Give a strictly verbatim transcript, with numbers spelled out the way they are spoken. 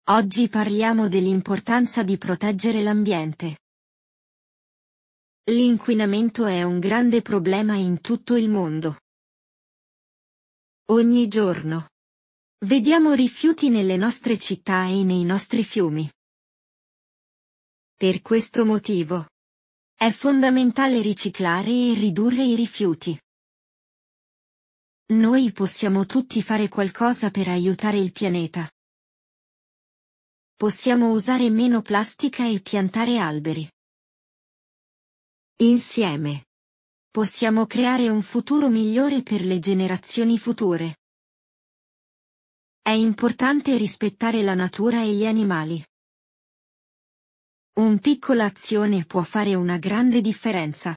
Oggi parliamo dell'importanza di proteggere l'ambiente. L'inquinamento è un grande problema in tutto il mondo. Ogni giorno vediamo rifiuti nelle nostre città e nei nostri fiumi. Per questo motivo è fondamentale riciclare e ridurre i rifiuti. Noi possiamo tutti fare qualcosa per aiutare il pianeta. Possiamo usare meno plastica e piantare alberi. Insieme possiamo creare un futuro migliore per le generazioni future. È importante rispettare la natura e gli animali. Un piccola azione può fare una grande differenza.